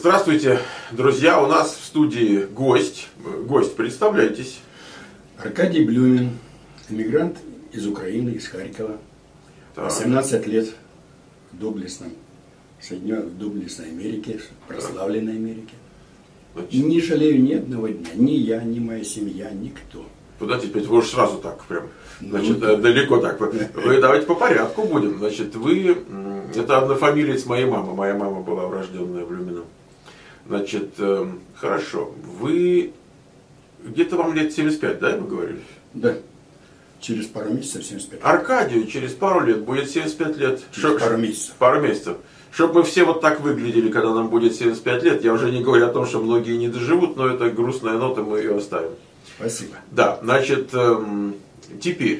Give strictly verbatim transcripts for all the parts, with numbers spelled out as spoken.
Здравствуйте, друзья. У нас в студии гость. Гость, представляйтесь. Аркадий Блюмин, эмигрант из Украины, из Харькова. Так. восемнадцать лет в доблестном, Соединенной, в доблестной Америке, прославленной Америке. Значит, И не жалею ни одного дня. Ни я, ни моя семья, никто. Куда теперь? Вы уж сразу так прям. Значит, Ну, далеко так. Вы, вы давайте по порядку будем. Значит, вы... Это однофамилиец моей мамы. Моя мама была урожденная Блюмина. Значит, э, хорошо. Вы... Где-то вам лет семьдесят пять, да, вы говорили? Да. Через пару месяцев семьдесят пять. Аркадию через пару лет будет семьдесят пять лет. Через Шо- пару месяцев. Пару месяцев. Чтобы мы все вот так выглядели, когда нам будет семьдесят пять лет. Я уже не говорю о том, что многие не доживут, но это грустная нота, мы ее оставим. Спасибо. Да, значит, эм, теперь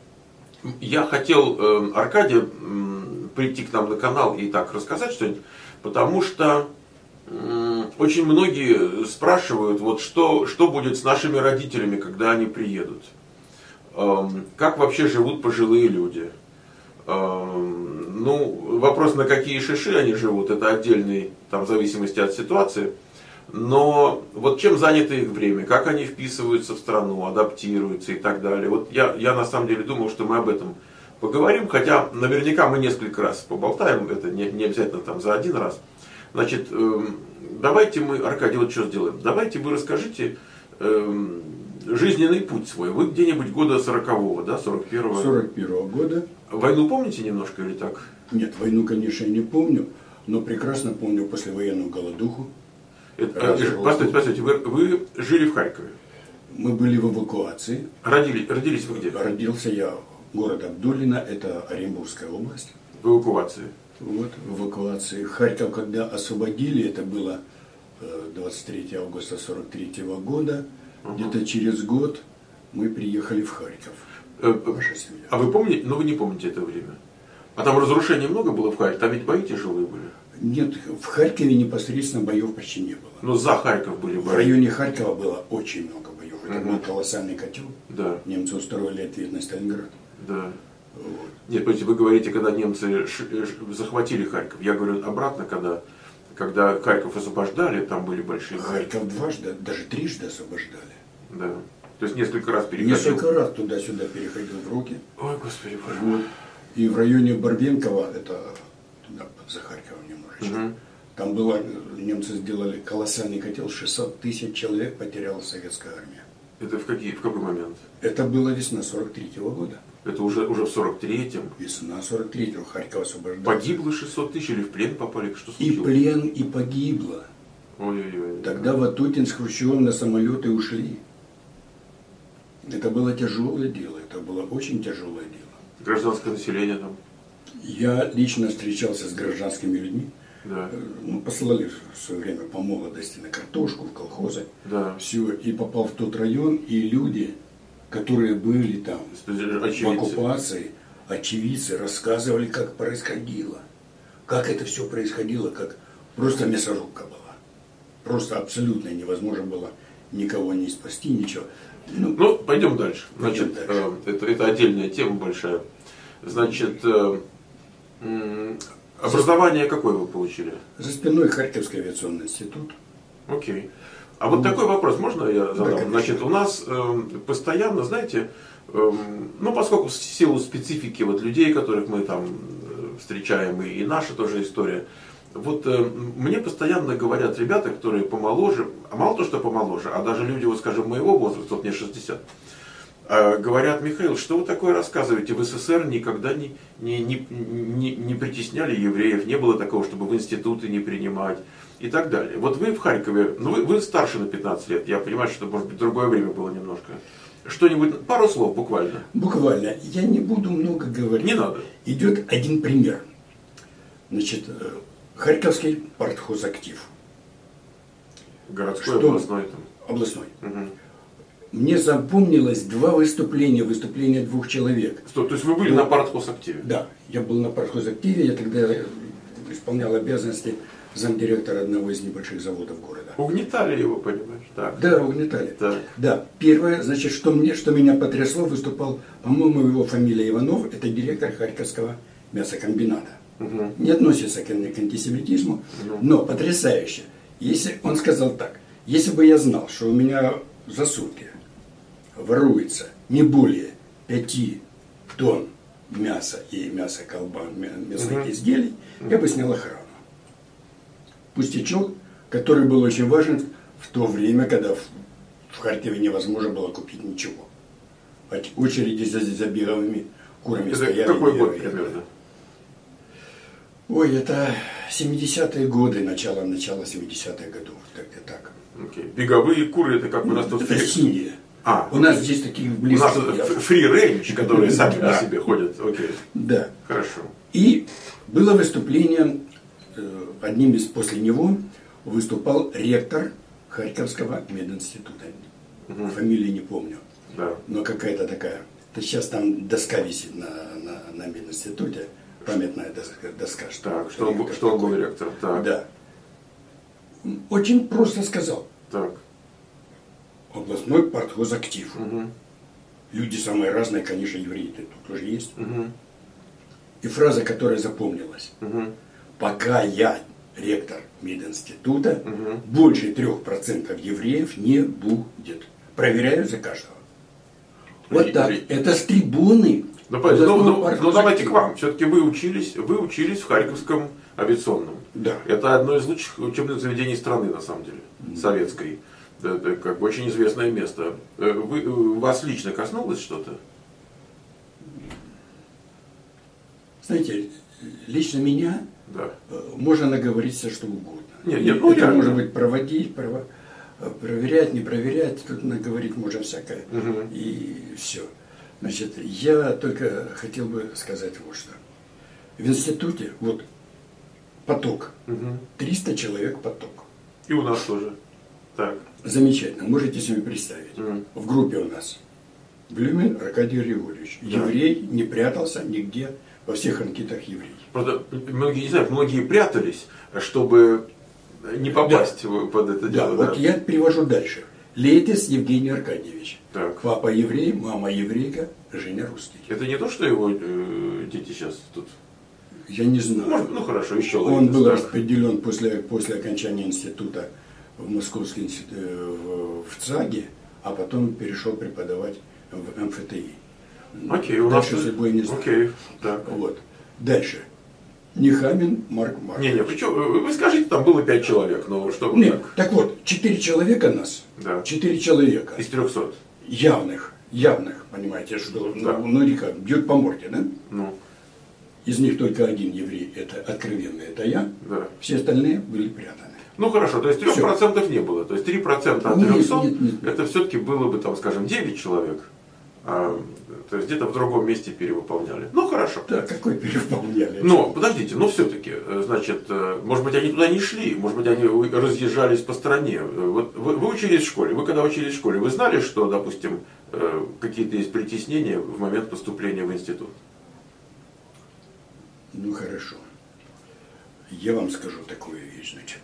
я хотел, эм, Аркадий, эм, прийти к нам на канал и так рассказать что-нибудь, потому что эм, очень многие спрашивают, вот что, что будет с нашими родителями, когда они приедут. Эм, как вообще живут пожилые люди. Эм, ну, вопрос, на какие шиши они живут, это отдельный, там, в зависимости от ситуации. Но вот чем занято их время, как они вписываются в страну, адаптируются и так далее. Вот я, я на самом деле думал, что мы об этом поговорим, хотя наверняка мы несколько раз поболтаем, это не, не обязательно там за один раз. Значит, э, давайте мы, Аркадий, вот что сделаем. Давайте вы расскажите э, жизненный путь свой. Вы где-нибудь года сорокового, да, сорок первого? сорок первого года. Войну помните немножко или так? Нет, войну, конечно, я не помню, но прекрасно помню послевоенную голодуху. Это, постойте, постойте, вы, вы жили в Харькове? Мы были в эвакуации. Родили, родились вы где? Родился я в городе Абдулино, это Оренбургская область. В эвакуации. Вот, в эвакуации. Харьков, когда освободили, это было двадцать третьего августа сорок третьего года. Угу. Где-то через год мы приехали в Харьков. Э, Наша семья. А вы помните? Ну вы не помните это время. А там разрушений много было в Харькове? Там ведь бои тяжелые были? Нет, в Харькове непосредственно боев почти не было. Но за Харьков были бои. В районе Харькова было очень много боев. Это Угу. был колоссальный котел. Да. Немцы устроили ответ на Сталинград. Да. Вот. Нет, понимаете, вы говорите, когда немцы ш- ш- захватили Харьков. Я говорю обратно, когда, когда Харьков освобождали, там были большие бои. Харьков дважды, даже трижды освобождали. Да. То есть несколько раз переходил. Несколько раз туда-сюда переходил в руки. Ой, Господи, боже. Вот. И в районе Барбенкова, это туда, за Харьковом немножечко, Угу. там было, немцы сделали колоссальный котел, шестьсот тысяч человек потеряла советская армия. Это в, какие, в какой момент? Это было весна сорок третьего года. Это уже, уже в сорок третьем. Весна сорок третьего, Харьков освобождался. Погибло шестьсот тысяч или в плен попали? Что И случилось? плен, и погибло. Ой-ой-ой. Тогда Ватутин с Хрущевым на самолеты ушли. Это было тяжелое дело, это было очень тяжелое дело. Гражданское население там. Я лично встречался с гражданскими людьми. Да. Ну, посылали в свое время по молодости на картошку, в колхозы. Да. Все, и попал в тот район, и люди, которые были там Очевидцы. в оккупации, очевидцы, рассказывали, как происходило. Как это все происходило, как просто мясорубка была. Просто абсолютно невозможно было никого не спасти, ничего. Ну, Ну, пойдем дальше. Пойдем Значит, дальше. э, это, это отдельная тема большая. Значит, э, м, образование какое вы получили? за спиной Харьковский авиационный институт. Окей. А вот такой вопрос можно я задам? Да, конечно. Значит, у нас э, постоянно, знаете, э, ну, поскольку в силу специфики вот людей, которых мы там э, встречаем, и, и наша тоже история, вот э, мне постоянно говорят ребята, которые помоложе, а мало то, что помоложе, а даже люди, вот скажем, моего возраста, вот мне шестьдесят, э, говорят: Михаил, что вы такое рассказываете, в СССР никогда не, не, не, не, не притесняли евреев, не было такого, чтобы в институты не принимать и так далее. Вот вы в Харькове, ну вы, вы старше на пятнадцать лет, я понимаю, что, может быть, другое время было немножко. Что-нибудь, пару слов буквально. Буквально, я не буду много говорить. Не надо. Идет один пример. Значит, э, Харьковский партхозактив. Городской, Что? областной там. Областной. Угу. Мне запомнилось два выступления, выступления двух человек. Стоп, то есть вы были Ну, на партхозактиве? Да, я был на партхозактиве, я тогда исполнял обязанности замдиректора одного из небольших заводов города. Угнетали его, понимаешь? Так. Да, угнетали. Так. Да, первое, значит, что, мне, что меня потрясло, выступал, по-моему, его фамилия Иванов, это директор Харьковского мясокомбината. Угу. Не относится к, к антисемитизму, Ну. но потрясающе. Если, он сказал так, если бы я знал, что у меня за сутки воруется не более пяти тонн мяса и мяса колбан, мясных угу. изделий, я бы снял охрану. Пустячок, который был очень важен в то время, когда в, в Харькове невозможно было купить ничего. Очереди за, за беговыми курами это стояли. Какой год примерно? Ой, это семидесятые годы, начало, начало семидесятых годов, как-то так. Okay. Беговые куры, это как у нас тут... Это Синдия. А, у okay. нас здесь таких близких. У нас фри-рейндж, которые сами по себе ходят. Okay. Да. Хорошо. И было выступление, одним из после него выступал ректор Харьковского мединститута. Угу. Фамилии не помню. Да. Но какая-то такая. То сейчас там доска висит на, на, на мединституте. Памятная доска. доска что, так, что, он, что он был ректор. Так. Да. Очень просто сказал. Так. Областной партхозактив. Угу. Люди самые разные, конечно, евреи тут тоже есть. Угу. И фраза, которая запомнилась. Угу. Пока я ректор мединститута, угу. больше трех процентов евреев не будет. Проверяю за каждого. Вот и, так. И... Это с трибуны. Ну, ну, ну, ну давайте к вам. Все-таки вы учились, вы учились в Харьковском авиационном. Да. Это одно из лучших учебных заведений страны, на самом деле, mm-hmm. советской. Это как бы очень известное место. Вы, вас лично коснулось что-то? Знаете, лично меня да. можно наговориться что угодно. Нет, нет, ну, это я... может быть проводить, прово... проверять, не проверять, тут наговорить можно всякое. Угу. И все. Значит, я только хотел бы сказать вот что. В институте вот поток. Угу. триста человек поток. И у нас тоже. Так. Замечательно. Можете себе представить. Угу. В группе у нас Блюмин Аркадий Григорьевич. Да. Еврей, не прятался нигде, во всех анкетах еврей. Правда, многие, не знаю, многие прятались, чтобы не попасть да. под это дело. Да, да, вот я перевожу дальше. Лейтес Евгений Аркадьевич. Так. Папа еврей, мама еврейка, Женя русский. Это не то, что его э, дети сейчас тут? Я не знаю. Может, ну хорошо, еще Он Лейтес, был так. распределен после, после окончания института в Московский институт, в, в ЦАГе, а потом перешел преподавать в эм эф тэ и. Окей, у Дальше нас... судьбой не знаю. Окей, так. Вот. Дальше. Нехамин Марк Маркович. Не, не, вы, что, вы скажите, там было пять человек, но что вы Нет, так? так вот, четыре человека нас. Да. Четыре человека. Из трехсот. Явных, явных, понимаете, что да. ну, ну река бьет по морде, да? Ну. Из них только один еврей, это откровенный, это я. Да. Все остальные были прятаны. Ну хорошо, то есть трех процентов не было. То есть три процента от трехсот, нет, нет, нет. Это все-таки было бы, там, скажем, девять человек. А, то есть где-то в другом месте перевыполняли. Ну хорошо. Да, какой перевыполняли? Но, подождите, но все-таки, значит, может быть, они туда не шли, может быть, они разъезжались по стране. Вот вы, вы учились в школе, вы когда учились в школе, вы знали, что, допустим, какие-то есть притеснения в момент поступления в институт? Ну хорошо. Я вам скажу такую вещь, значит.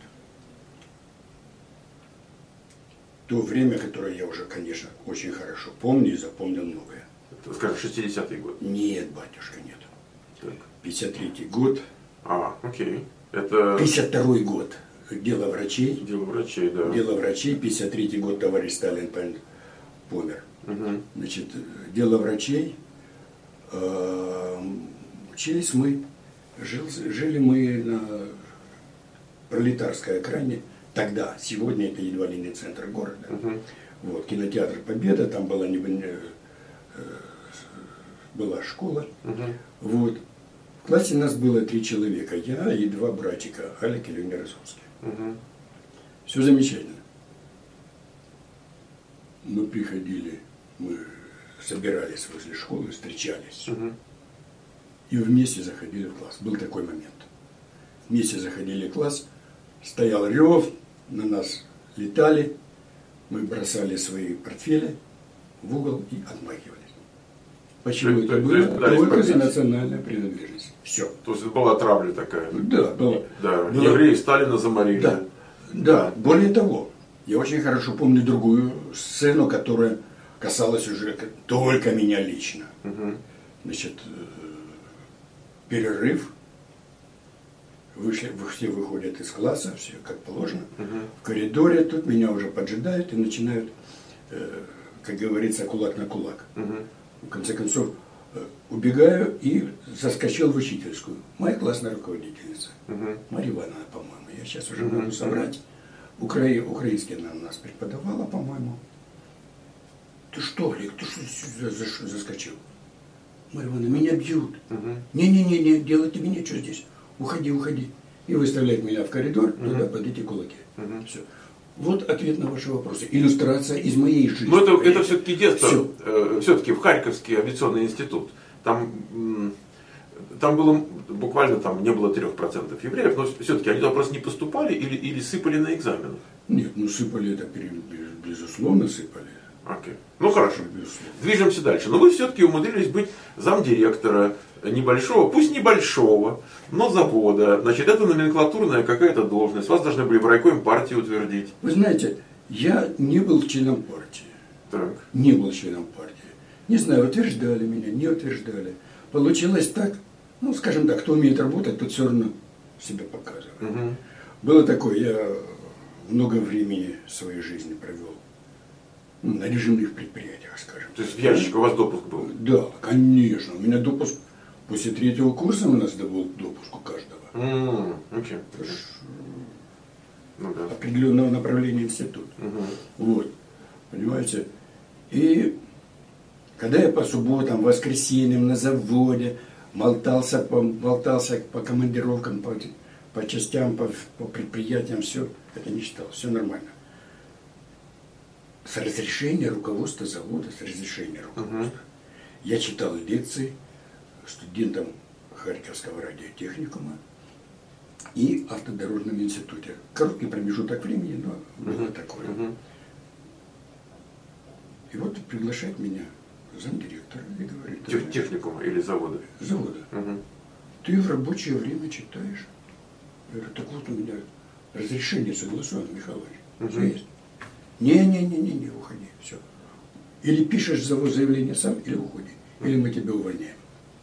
То время, которое я уже, конечно, очень хорошо помню и запомнил многое. Это, скажем, шестидесятый год? Нет, батюшка, нет. Так. пятьдесят третий год. А, окей. Это... пятьдесят второй год. Дело врачей. Дело врачей, да. Дело врачей. пятьдесят третий год товарищ Сталин помер. Угу. Значит, дело врачей. Учились мы. Жил, жили мы на Пролетарской окраине. Тогда, сегодня это едва ли не центр города. Uh-huh. Вот, кинотеатр Победа, там была, не, была школа. Uh-huh. Вот. В классе нас было три человека, я и два братика, Алик и Леня Розовский. Uh-huh. Все замечательно. Мы приходили, мы собирались возле школы, встречались. Uh-huh. И вместе заходили в класс. Был такой момент. Вместе заходили в класс, стоял рев, на нас летали, мы бросали свои портфели в угол и отмахивались. Почему то, это то, было? То Только за национальную принадлежность. Все. То есть была травля такая. Да, была. Да. была. Евреи Сталина заморили. Да. Да, более того, я очень хорошо помню другую сцену, которая касалась уже только меня лично. Угу. Значит, перерыв, вышли, все выходят из класса, все как положено. Угу. В коридоре тут меня уже поджидают и начинают, э, как говорится, кулак на кулак. Угу. В конце концов, э, убегаю и заскочил в учительскую. Моя классная руководительница, угу. Марья Ивановна, по-моему, я сейчас уже угу. могу собрать. Укра... Украинский она у нас преподавала, по-моему. Ты что, Олег, ты что сюда заскочил? Марья Ивановна, меня бьют. Угу. Не-не-не, делайте мне что здесь? Уходи, уходи. И выставляет меня в коридор, угу. туда под эти кулаки. Угу. Все. Вот ответ на ваши вопросы. Иллюстрация из моей жизни. Но это, это все-таки детство. Все. Э, все-таки в Харьковский авиационный институт. Там, там было буквально там не было трех процентов евреев, но все-таки они туда просто не поступали или, или сыпали на экзаменах. Нет, ну сыпали это, безусловно, сыпали. Окей. Ну хорошо. Безусловно. Движемся дальше. Но вы все-таки умудрились быть замдиректора небольшого, пусть небольшого, но завода. Значит, это номенклатурная какая-то должность. Вас должны были в райкоме партии утвердить. Вы знаете, я не был членом партии. Так. Не был членом партии. Не знаю, утверждали меня, не утверждали. Получилось так, ну, скажем так, кто умеет работать, тот все равно себя показывает. Угу. Было такое, я много времени своей жизни провел на режимных предприятиях, скажем. То есть в ящике у вас допуск был? Да, конечно. У меня допуск после третьего курса у нас был допуск у каждого. Mm, okay. Это ж, ну, да. определенного направления институт. Угу. Вот. Понимаете? И когда я по субботам, воскресеньям на заводе болтался по, болтался по командировкам, по, по частям, по, по предприятиям, все это не читал, все нормально. С разрешения руководства завода, с разрешения руководства, угу. я читал лекции студентам Харьковского радиотехникума и автодорожном институте. Короткий промежуток времени, но было угу. такое. Угу. И вот приглашает меня замдиректора и говорит... Тех, техникума или завода? Завода. Угу. Ты в рабочее время читаешь? Я говорю, так вот у меня разрешение согласовано, Михаил Ильич. Все угу. есть. Не-не-не-не, уходи, все. Или пишешь заявление сам, или уходи. Или мы тебя увольняем.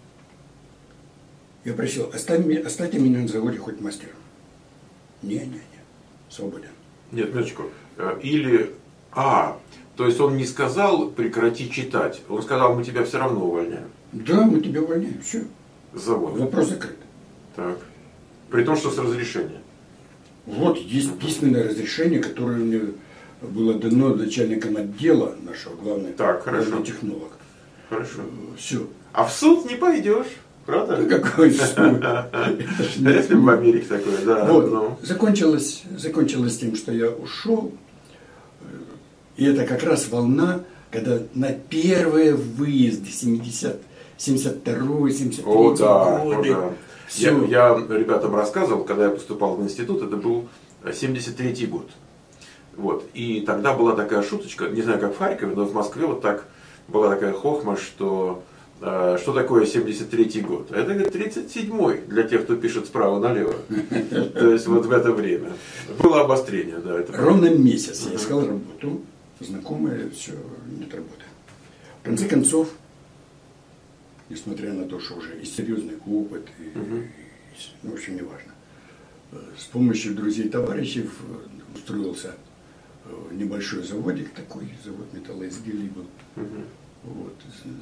Я просил, оставь, оставьте меня на заводе хоть мастером. Не-не-не, свободен. Нет, минуточку. Или, а, то есть он не сказал прекрати читать, он сказал, мы тебя все равно увольняем. Да, мы тебя увольняем, все. С завода. Вопрос закрыт. Так. При том, что с разрешения. Вот, есть письменное разрешение, которое мне было дано начальником отдела нашего, главного, так, главный технолог. Хорошо. Все. А в суд не пойдешь, правда? Ну какой суд? Если бы в Америке такое, да. Вот. Закончилось, закончилось тем, что я ушел. И это как раз волна, когда на первые выезды семидесятых, семьдесят второй, семьдесят третий О, да, годы. О, да. Я, я ребятам рассказывал, когда я поступал в институт, это был семьдесят третий год. Вот. И тогда была такая шуточка, не знаю, как в Харькове, но в Москве вот так была такая хохма, что э, что такое семьдесят третий год? Это говорит, тридцать седьмой для тех, кто пишет справа налево. То есть вот в это время. Было обострение, да. Это ровно месяц я искал работу, знакомая, все, нет работы. В конце концов, несмотря на то, что уже и серьезный опыт, и, и, ну, в общем, не важно, с помощью друзей, товарищей устроился в небольшой заводик такой, завод металлоизделий был. Uh-huh. Вот.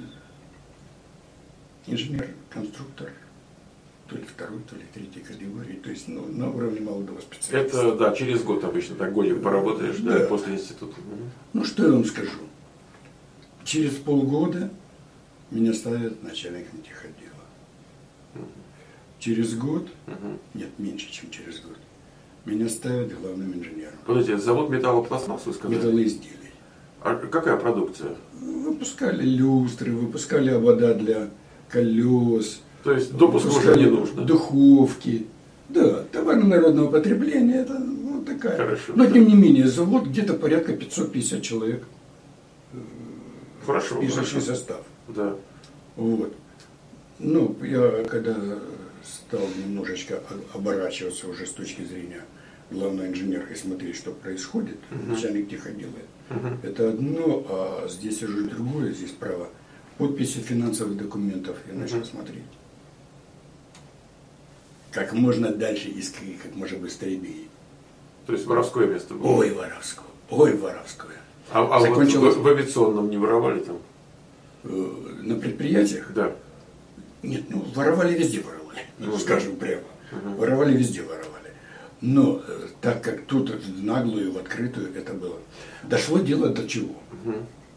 Инженер-конструктор, то ли второй, то ли третьей категории, то есть ну, на уровне молодого специалиста. Это, да, через год обычно, так годик поработаешь, да, да, после института. Uh-huh. Ну, что я вам скажу. Через полгода меня ставят начальником техотдела. Uh-huh. Через год, uh-huh. нет, меньше, чем через год, меня ставят главным инженером. Подождите, завод металлопластмасс, вы сказали? Металлоизделий. А какая продукция? Выпускали люстры, выпускали обода для колес. То есть допуск уже не нужно? Духовки. Да, товары народного потребления, это ну, такая. Хорошо. Но тем не менее, завод где-то порядка пятьсот пятьдесят человек. Хорошо. Пишущий состав. Да. Вот. Ну, я когда стал немножечко оборачиваться уже с точки зрения главного инженера и смотреть, что происходит, uh-huh. начальник техотдела. Uh-huh. Это одно, а здесь уже другое, здесь право подписи финансовых документов я начал uh-huh. смотреть. как можно дальше и как можно быстрее бей. То есть воровское место было? Ой, воровское. Ой, воровское. А, а Закончилось... вот в, в авиационном не воровали там? На предприятиях? Да. Нет, ну воровали везде воровали, ну, скажем прямо. Угу. Воровали везде воровали. Но так как тут в наглую, в открытую это было. Дошло дело до чего? Угу.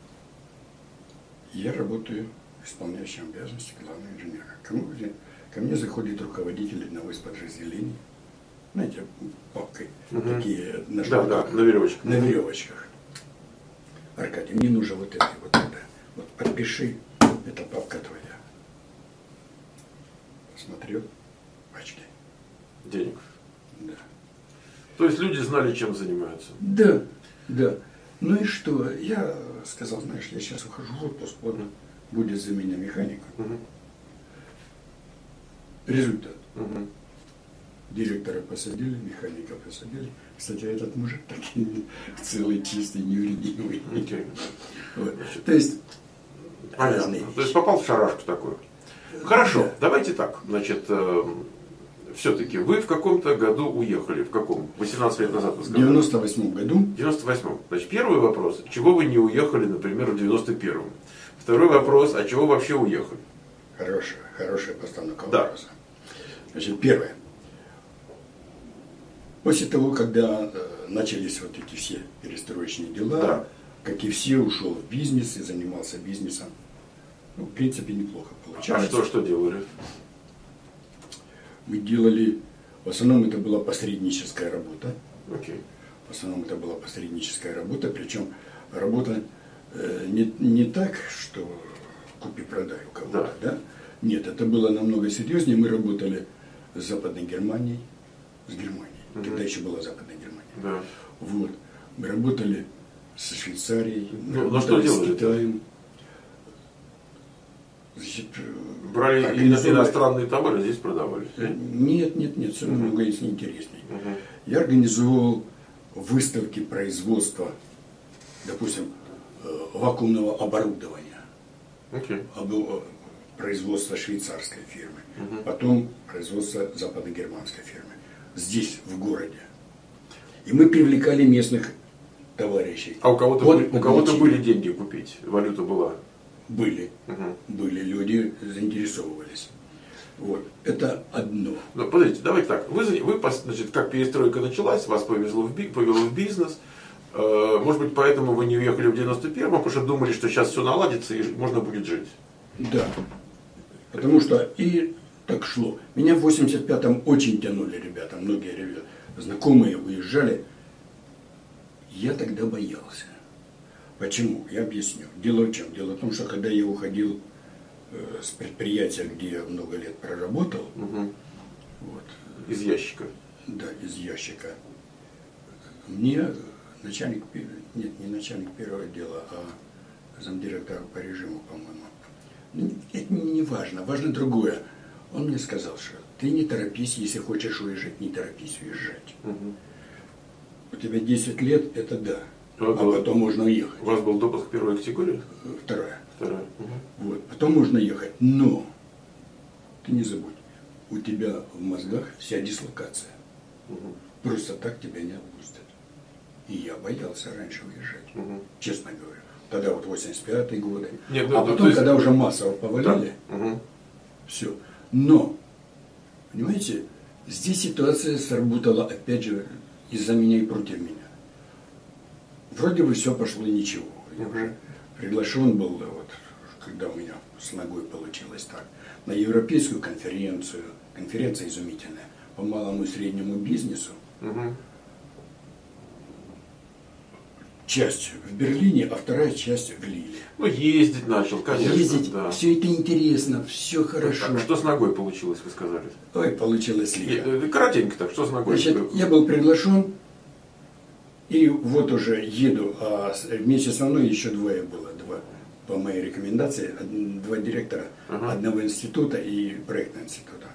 Я работаю исполняющим обязанности главного инженера. Кому, ко мне заходит руководитель одного из подразделений. Знаете, папкой. Угу. Такие на да, да, на веревочках. На веревочках. Аркадий, мне нужно вот это, вот это. Вот подпиши, это папка твоя. Посмотрел, пачки. Денег. Да. То есть люди знали, чем занимаются. Да, да. Ну и что? Я сказал, знаешь, я сейчас ухожу в отпуск, вот будет за меня механиком. Угу. Результат. Угу. Директора посадили, механика посадили. Кстати, этот мужик такой целый, чистый, невредимый. Okay. Вот. То есть, понятно. То есть попал в шарашку такую. Хорошо, да. Давайте так. Значит, э, все-таки вы в каком-то году уехали. В каком? восемнадцать лет назад вы сказали. В девяносто восьмом году. В девяносто восьмом. Значит, первый вопрос. Чего вы не уехали, например, в девяносто первом? Второй вопрос. А чего вообще уехали? Хорошая, хорошая постановка да. вопроса. Значит, первое. После того, когда э, начались вот эти все перестроечные дела, да. как и все, ушел в бизнес и занимался бизнесом. Ну, в принципе, неплохо получалось. А что, что делали? Мы делали, в основном это была посредническая работа. Okay. В основном это была посредническая работа, причем работа э, не, не так, что купи-продай у кого-то, да. да? Нет, это было намного серьезнее. Мы работали с Западной Германией, с Германией. Угу. Тогда еще была Западная Германия. Да. Вот. Мы работали со Швейцарией, мы ну, работали что с Китаем. Значит, брали организовали... иностранные товары, здесь продавали? Нет, нет, нет, все намного угу. интереснее. Угу. Я организовал выставки производства, допустим, вакуумного оборудования. Okay. Производство швейцарской фирмы, угу. потом производство западно-германской фирмы. Здесь, в городе. И мы привлекали местных товарищей. А у кого-то, были, у кого-то были деньги купить? Валюта была? Были. Угу. Были. Люди заинтересовывались. Вот. Это одно. Но подождите, давайте так. Вы, вы значит, как перестройка началась, вас повезло в, повело в бизнес. Э, может быть, поэтому вы не уехали в девяносто первом, потому что думали, что сейчас все наладится и можно будет жить. Да. Потому что и так шло. Меня в восемьдесят пятом очень тянули ребята, многие ребята, знакомые уезжали. Я тогда боялся. Почему? Я объясню. Дело в чем? Дело в том, что когда я уходил э, с предприятия, где я много лет проработал, угу. вот, из ящика. Да, из ящика. Мне начальник, нет, не начальник первого отдела, а замдиректора по режиму, по-моему. Это не важно, важно другое. Он мне сказал, что ты не торопись, если хочешь уезжать, не торопись уезжать. Угу. У тебя десять лет, это да. А, а было... потом можно уехать. У вас был допуск первой категории? Вторая. Вторая. Угу. Вот. Потом можно ехать. Но ты не забудь, у тебя в мозгах вся дислокация. Угу. Просто так тебя не отпустят. И я боялся раньше уезжать, угу. честно говоря. Тогда вот восемьдесят пятые годы. Нет, а ну, потом, есть... когда уже массово повалили, да. угу. все. Но, понимаете, здесь ситуация сработала, опять же, из-за меня и против меня. Вроде бы все пошло ничего. Я угу. уже приглашен был, вот, когда у меня с ногой получилось так, на европейскую конференцию. Конференция изумительная по малому и среднему бизнесу. Угу. Часть в Берлине, а вторая часть в Лиле. Ну, ездить начал, конечно. Ездить, да. Все это интересно, все хорошо. Так, что с ногой получилось, вы сказали? Ой, получилось лихо. Коротенько так, что с ногой? Значит, я был приглашен, и вот уже еду, а вместе со мной еще двое было, два, по моей рекомендации, два директора ага. одного института и проектного института.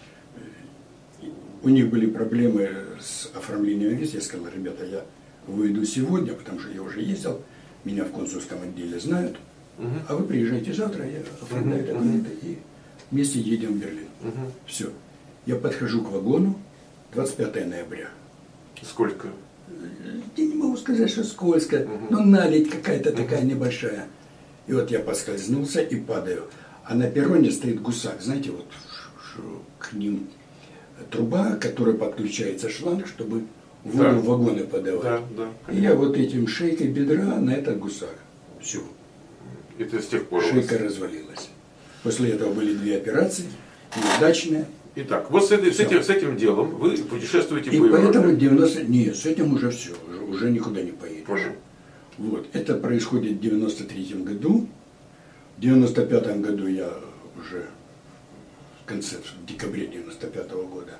У них были проблемы с оформлением виз. Я сказал, ребята, я выйду сегодня, потому что я уже ездил, меня в консульском отделе знают, угу. а вы приезжаете завтра, я оформляю угу. документы и вместе едем в Берлин. Угу. Все. Я подхожу к вагону, двадцать пятое ноября. Сколько? Я не могу сказать, что скользко, Угу. но наледь какая-то Угу. такая небольшая. И вот я поскользнулся и падаю. А на перроне стоит гусак, знаете, вот к ним труба, которая подключается шланг, чтобы воду Да. в вагоны подавать. Да, да. И я вот этим шейкой бедра на этот гусак. Все. Это с тех пор. у вас. Шейка развалилась. После этого были две операции, неудачные. Итак, вот с, этой, с, Всё. этим, с этим делом вы путешествуете И по Европе. поэтому девяносто... Нет, с этим уже все, уже, уже никуда не поедешь. Понял. Вот. Это происходит в девяносто третьем году. В девяносто пятом году я уже в конце, в декабре девяносто пятого года,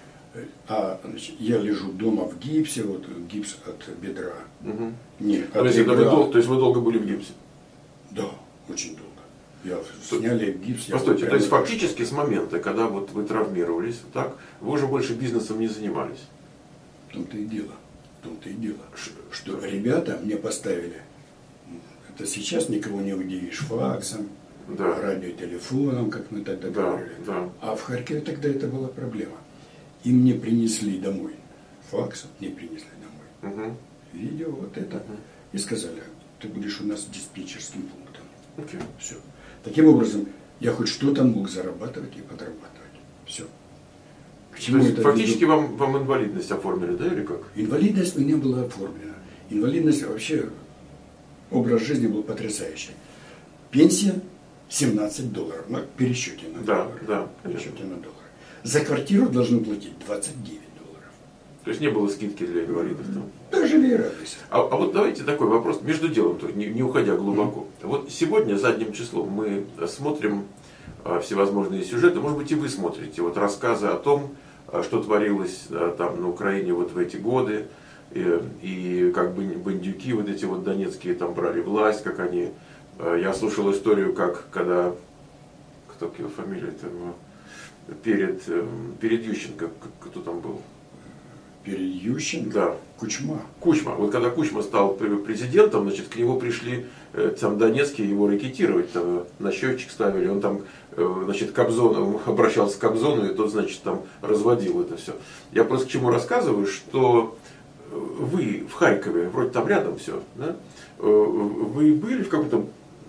а значит, я лежу дома в гипсе, вот гипс от бедра. Угу. Не, То, от есть это вы ребра. дол- то есть вы долго были в гипсе? Да, очень долго. Я сняли гипс. я Постойте, прямо то есть лежу. фактически с момента, когда вот вы травмировались, так, вы уже больше бизнесом не занимались? В том-то и дело. В том-то и дело. Ш- Что ребята мне поставили, это сейчас никого не удивишь, факсом, Да. радиотелефоном, как мы тогда Да, говорили. да. А в Харькове тогда это была проблема. И мне принесли домой. Факсом мне принесли домой. Угу. Видео вот это. Мгм. И сказали, ты будешь у нас диспетчерским пунктом. Окей. Все. Таким образом, я хоть что-то мог зарабатывать и подрабатывать. Все. К То чему есть это фактически веду? вам, вам инвалидность оформили, да, или как? Инвалидность у меня была оформлена. Инвалидность вообще, образ жизни был потрясающий. Пенсия семнадцать долларов на пересчете на Да, доллар. да, Пересчете на доллар. За квартиру должны платить двадцать девять долларов. То есть не было скидки для инвалидов там? Даже и радуйся. А, а вот давайте такой вопрос, между делом, то есть не, не уходя глубоко. Вот сегодня, задним числом, мы смотрим а, всевозможные сюжеты, может быть и вы смотрите, вот рассказы о том, а, что творилось а, там на Украине вот в эти годы, и, и как бы бандюки вот эти вот донецкие там брали власть, как они... а, Я слушал историю, как когда... Кто его фамилия там? Перед, эм, перед Ющенко, к- кто там был? Перед Ющенко, Да. Кучма. Кучма. Вот когда Кучма стал президентом, значит, к нему пришли э, там донецкие его рекетировать, там, на счетчик ставили, он там, э, значит, Кобзон, обращался к Кобзону, и тот, значит, там разводил это все. Я просто к чему рассказываю, что вы в Харькове, вроде там рядом все, да, э, вы были в каком-то...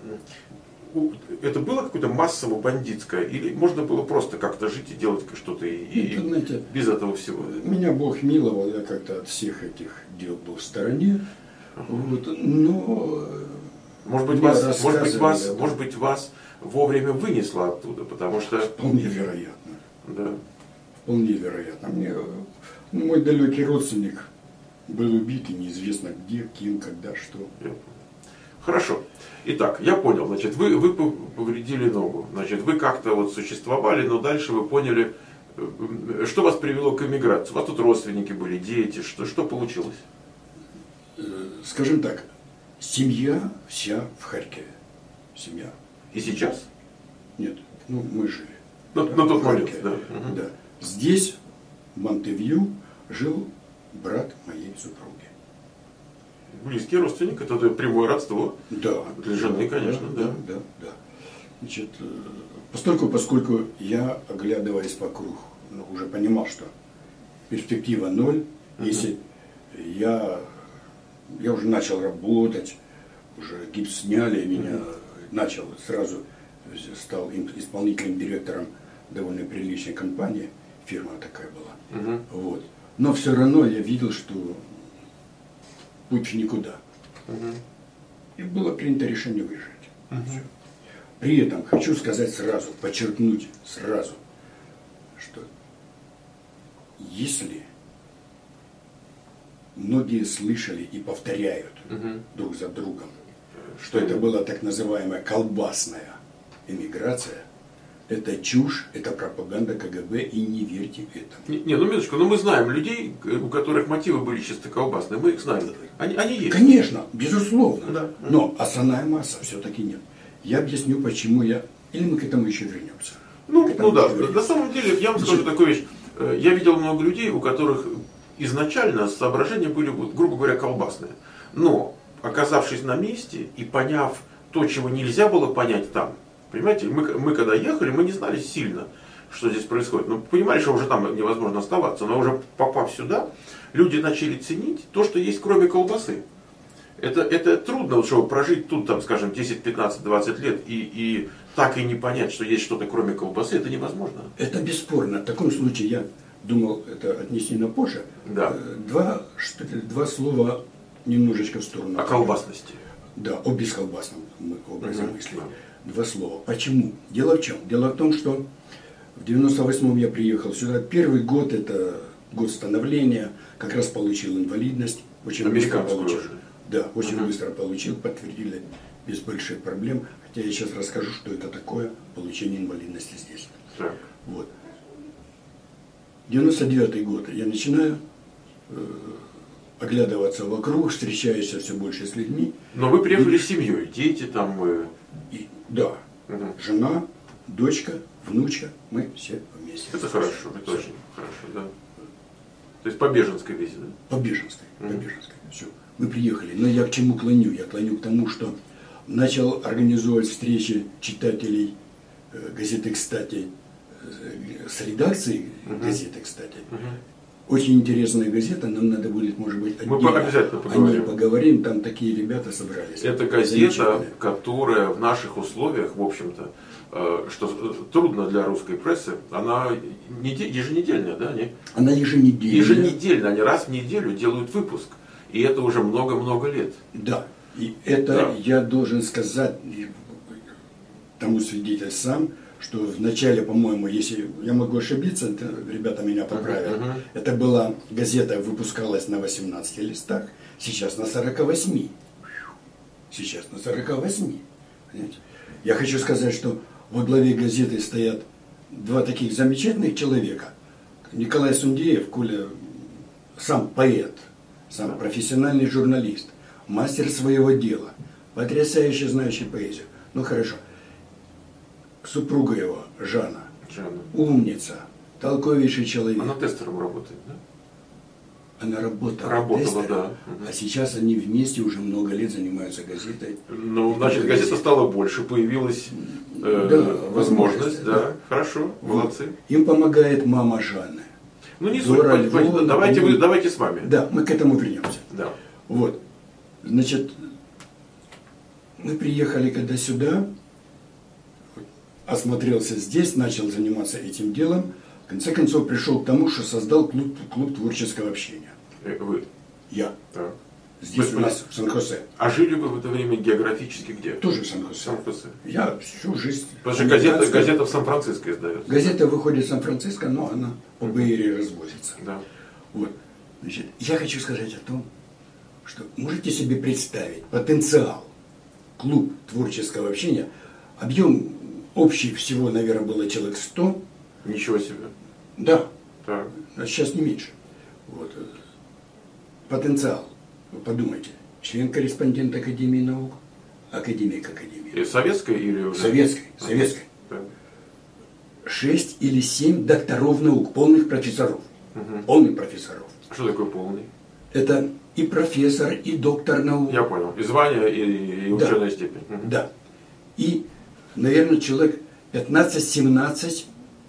Это было какое-то массово бандитское, или можно было просто как-то жить и делать что-то и, и Это, знаете, без этого всего? меня Бог миловал, я как-то от всех этих дел был в стороне. Вот, но Может быть, мне вас, может быть, вас, рассказывали, может быть, вас вовремя вынесло оттуда, потому что... вполне вероятно. Да. Вполне вероятно. Мне, ну, мой далекий родственник был убит, и неизвестно где, кем, когда, что. Хорошо. Итак, я понял, значит, вы, вы повредили ногу, значит, вы как-то вот существовали, но дальше вы поняли, э, что вас привело к эмиграции. У вас тут родственники были, дети, что, что получилось? Э, Скажем так, семья вся в Харькове. Семья. И сейчас? Нет, ну мы жили. На, Да, на тот в момент, Харькове. да. Мгм. Да. Здесь, в Монтевью, жил брат моей супруги. Близкий родственник, это прямое родство. Да. Для жены, конечно, да. Да, да, да. Значит, э, постольку, поскольку я, оглядываясь вокруг, ну, уже понимал, что перспектива ноль, Мгм. если я, я уже начал работать, уже гипс сняли, меня Мгм. начал сразу, стал им- исполнительным директором довольно приличной компании, фирма такая была. Мгм. Вот. Но все равно я видел, что путь в никуда. Мгм. И было принято решение выжить. Мгм. Всё. При этом хочу сказать сразу, подчеркнуть сразу, что если многие слышали и повторяют Мгм. друг за другом, Что что это была так называемая колбасная эмиграция, это чушь, это пропаганда КГБ, и не верьте этому. Не, не, ну минуточку, ну мы знаем людей, у которых мотивы были чисто колбасные, мы их знаем. Они, они есть. Конечно, безусловно. Да. Но основная масса все-таки нет. Я объясню, почему я... Или мы к этому еще вернемся. Ну, К этому ну да, еще вернемся. на самом деле, я вам скажу Значит, такую вещь. Э, Я видел много людей, у которых изначально соображения были, вот, грубо говоря, колбасные. Но, оказавшись на месте и поняв то, чего нельзя было понять там, понимаете, мы, мы когда ехали, мы не знали сильно, что здесь происходит. Ну, понимаешь, что уже там невозможно оставаться, но уже попав сюда, люди начали ценить то, что есть кроме колбасы. Это, это трудно, вот, чтобы прожить тут, там, скажем, десять, пятнадцать, двадцать лет и, и так и не понять, что есть что-то кроме колбасы, это невозможно. Это бесспорно. В таком случае я думал это отнести на позже. Да. Два, что, два слова немножечко в сторону. О колбасности. Да, о бесколбасном образе Угу, мысли. да. Два слова. Почему? Дело в чем? Дело в том, что в девяносто восьмом я приехал сюда. Первый год, это год становления, как раз получил инвалидность. Очень быстро получил. Уже. Да, очень угу. быстро получил, подтвердили без больших проблем. Хотя я сейчас расскажу, что это такое получение инвалидности здесь. Так. Вот. девяносто девятый год. Я начинаю э, оглядываться вокруг, встречаюсь все больше с людьми. Но вы приехали с семьей, дети там... Э... И, да, угу. Жена, дочка, внучка, мы все вместе. Это хорошо, это очень хорошо, да. То есть по беженской визе, да? По беженской, угу. по беженской, все. Мы приехали, но я к чему клоню? Я клоню к тому, что начал организовывать встречи читателей э, газеты «Кстати», э, с редакцией угу. газеты «Кстати». Угу. Очень интересная газета, нам надо будет, может быть, отдельно. Мы обязательно поговорим. О ней поговорим, там такие ребята собрались. Это газета, которая в наших условиях, в общем-то, э, что трудно для русской прессы, она еженедельная, да? Они, она еженедельная. Еженедельно, они раз в неделю делают выпуск. И это уже много-много лет. Да. И это да. Я должен сказать, тому свидетель сам, что в начале, по-моему, если я могу ошибиться, ребята меня поправят, uh-huh. это была газета, выпускалась на восемнадцати листах, сейчас на сорока восьми. Сейчас на сорока восьми. Понимаете? Я хочу сказать, что во главе газеты стоят два таких замечательных человека. Николай Сундеев, Коля, сам поэт, сам профессиональный журналист, мастер своего дела, потрясающе знающий поэзию. Ну хорошо. Супруга его, Жанна, Жанна, умница, толковейший человек. Она тестером работает, да? Она работала, работала, тестером, да. А сейчас они вместе уже много лет занимаются газетой. Ну, значит, газета стала больше, появилась э, да, возможность, да. да. Хорошо, молодцы. Вот. Им помогает мама Жанны. Ну не суть, Львовна, давайте, вы, давайте с вами. Да, мы к этому вернемся. Да. Вот, значит, мы приехали когда сюда, осмотрелся здесь, начал заниматься этим делом, в конце концов пришел к тому, что создал клуб, клуб творческого общения. Э, вы? Я. Да. Здесь у нас в Сан-Хосе. А жили вы в это время географически где? Тоже в Сан-Хосе. Сан-Хосе. Я всю жизнь... Потому что газета, газета в Сан-Франциско издается. Газета выходит в Сан-Франциско, но она по Бэйре развозится. Да. Вот. Значит, я хочу сказать о том, что можете себе представить потенциал клуб творческого общения. Объем общий всего, наверное, было человек сто. Ничего себе. Да. Так. А сейчас не меньше. Вот. Потенциал. Вы подумайте. Член-корреспондент Академии наук, академик Академии. И советской или... Советской. Советской. Да. Шесть или семь докторов наук, полных профессоров. Угу. Полных профессоров. Что такое полный? Это и профессор, и доктор наук. Я понял. И звание, и, и ученая да. степень. Угу. Да. И, наверное, человек пятнадцать-семнадцать,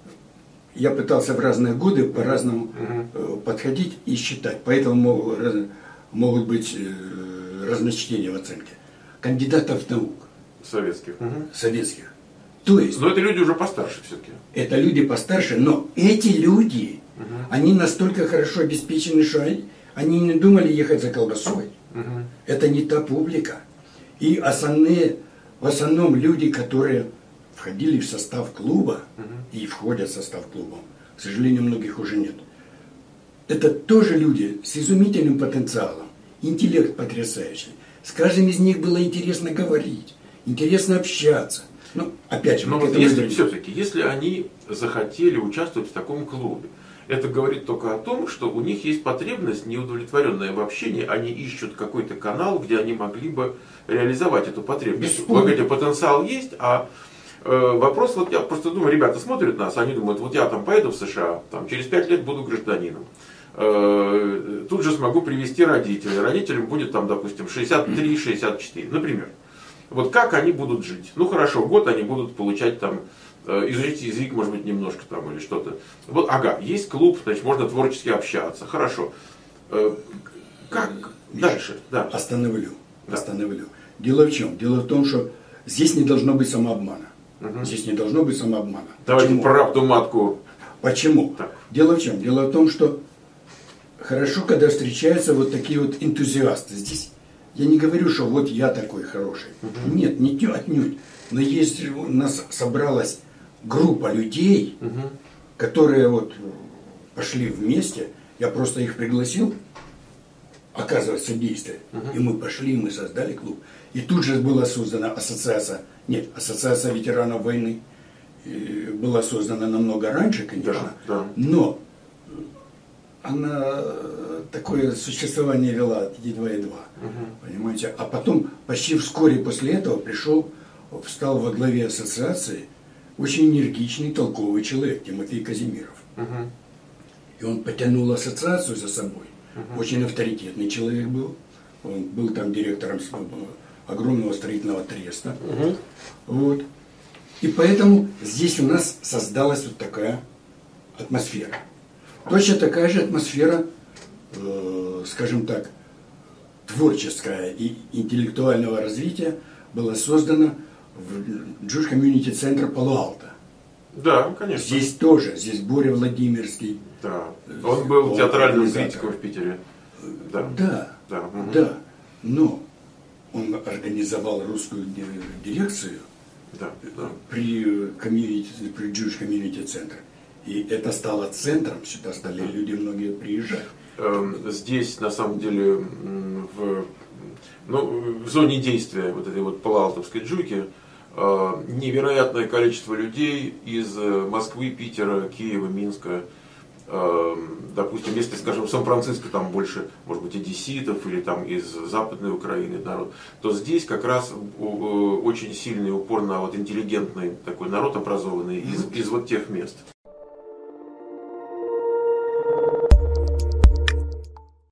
я пытался в разные годы по-разному угу. подходить и считать. Поэтому могут, могут быть разночтения в оценке. Кандидатов наук. Советских. Угу. Советских. То есть... Но это люди уже постарше все-таки. Это люди постарше, но эти люди, угу. они настолько хорошо обеспечены, что они, они не думали ехать за колбасой. Угу. Это не та публика. И основные, в основном люди, которые входили в состав клуба угу. и входят в состав клуба, к сожалению, многих уже нет. Это тоже люди с изумительным потенциалом, интеллект потрясающий. С каждым из них было интересно говорить, интересно общаться. Ну, опять же, но вот если все-таки, если они захотели участвовать в таком клубе, это говорит только о том, что у них есть потребность, неудовлетворенная в общении, они ищут какой-то канал, где они могли бы реализовать эту потребность. Вы говорите, потенциал есть, а э, вопрос, вот я просто думаю, ребята смотрят нас, они думают, вот я там поеду в США, там, через пять лет буду гражданином. Э, тут же смогу привести родителей. Родителям будет там, допустим, шестьдесят три — шестьдесят четыре, например. Вот как они будут жить? Ну хорошо, год они будут получать там э, изучить язык, может быть, немножко там или что-то. Вот, ага, есть клуб, значит, можно творчески общаться. Хорошо. Э, как Миша, дальше? Да. Остановлю. Да. Остановлю. Дело в чем? Дело в том, что здесь не должно быть самообмана. Угу. Здесь не должно быть самообмана. Давайте Почему? правду матку. Почему? Так. Дело в чем? Дело в том, что хорошо, когда встречаются вот такие вот энтузиасты. Здесь я не говорю, что вот я такой хороший. Угу. Нет, не отнюдь. Но если у нас собралась группа людей, угу. которые вот пошли вместе, я просто их пригласил оказывать содействие. Uh-huh. И мы пошли, мы создали клуб. И тут же была создана ассоциация, нет, ассоциация ветеранов войны. И была создана намного раньше, конечно, да, да. но она такое существование вела едва-едва, uh-huh. понимаете. А потом, почти вскоре после этого, пришел, встал во главе ассоциации очень энергичный, толковый человек, Тимофей Казимиров. Uh-huh. И он потянул ассоциацию за собой. Uh-huh. Очень авторитетный человек был. Он был там директором огромного строительного треста. Uh-huh. Вот. И поэтому здесь у нас создалась вот такая атмосфера. Точно такая же атмосфера, э, скажем так, творческая и интеллектуального развития была создана в Jewish Community Center Пало-Алто. Да, конечно. Здесь тоже, здесь Боря Владимирский. Да. Он был он театральным критиком в Питере. Да. Да, да. Угу. да. Но он организовал русскую дирекцию да, да. При, комьюнити, при Jewish Community Center. И это стало центром, сюда стали люди многие приезжать. Здесь, на самом деле, в, ну, в зоне действия вот этой вот палаалтовской джуки невероятное количество людей из Москвы, Питера, Киева, Минска. Допустим, если, скажем, в Сан-Франциско там больше, может быть, одесситов или там из Западной Украины народ, то здесь как раз очень сильный упор на вот интеллигентный такой народ, образованный из, из вот тех мест.